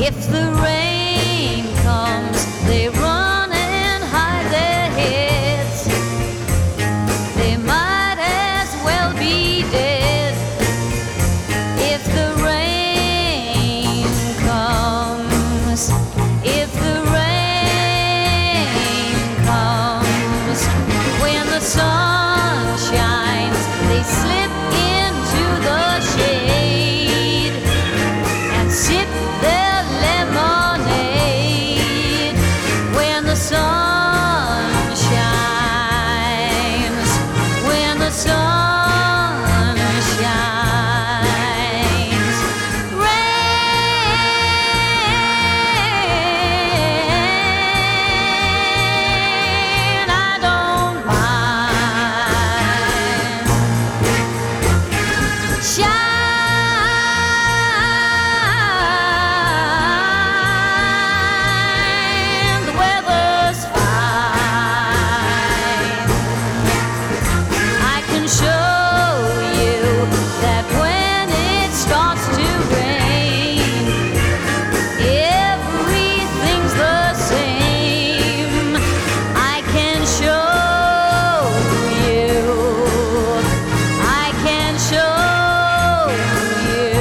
If the rain comes, they run and hide their heads. They might as well be dead. If the rain comes, if the rain comes, when the sun shines, they slip into the shade and sip their lemonade. When the sun shines, when the sun shines, rain, I don't mind. Shine, the weather's fine. I can show you that when it starts to rain, everything's the same. I can show you, I can show you.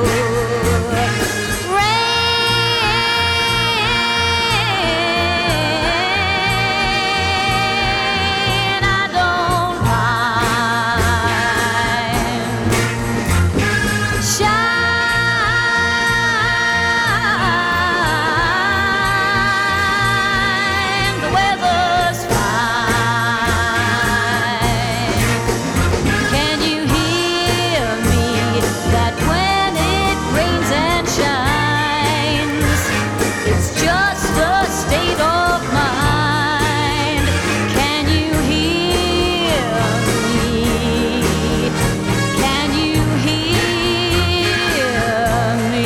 Rain, I don't mind. Shine, the weather's fine. Can you hear me? That when it rains and shines, it's just a state of mind. Can you hear me? Can you hear me?